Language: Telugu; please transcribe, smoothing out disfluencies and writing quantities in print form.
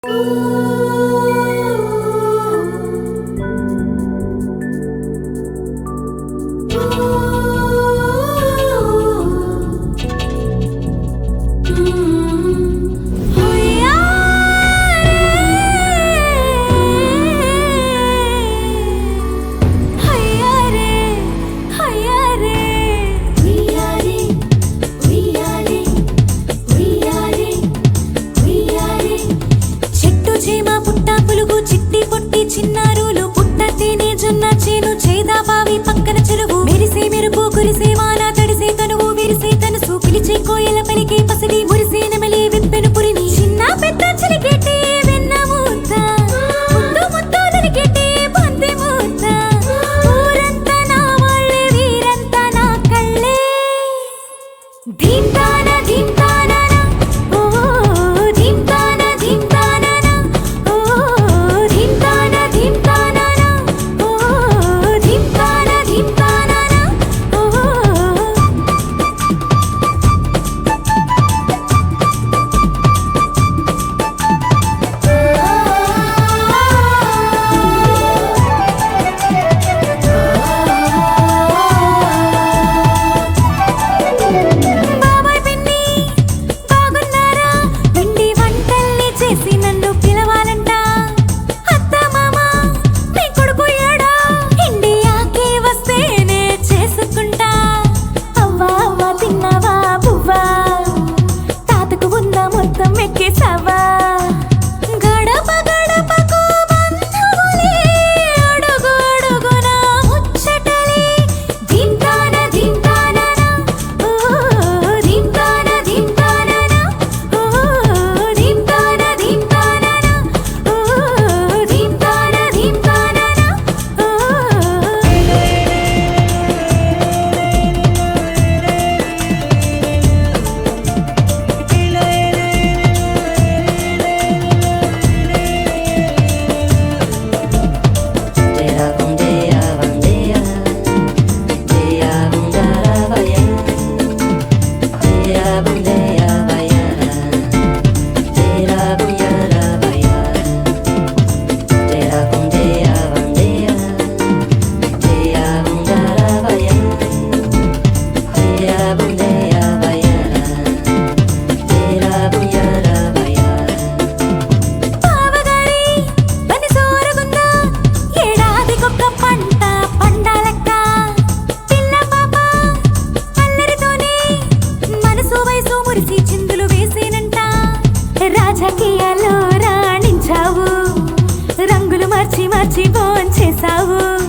చిన్నారులు పుట్ట తేనె జొన్న చేను చేదా బావి పక్కన చెరువు మెరిసే మెరుపు కురిసే వాన తడిసే తనువు విరిసే తనసు పిలిచే కోయల పలికే పసిడి మురిసే నెమలి విప్పెను పురిని చిన్న పెద్ద చిలికెట్టే వెన్న మూత ముద్దు ముద్దు నలికెట్టే బంది మూత ఊరంతా నా వాళ్ళే వీరంతా నా కళ్ళే ధీంతాన ధీంతాన రాజకీయాల్లో రాణించావు రంగులు మార్చి మార్చి భోంచేసావు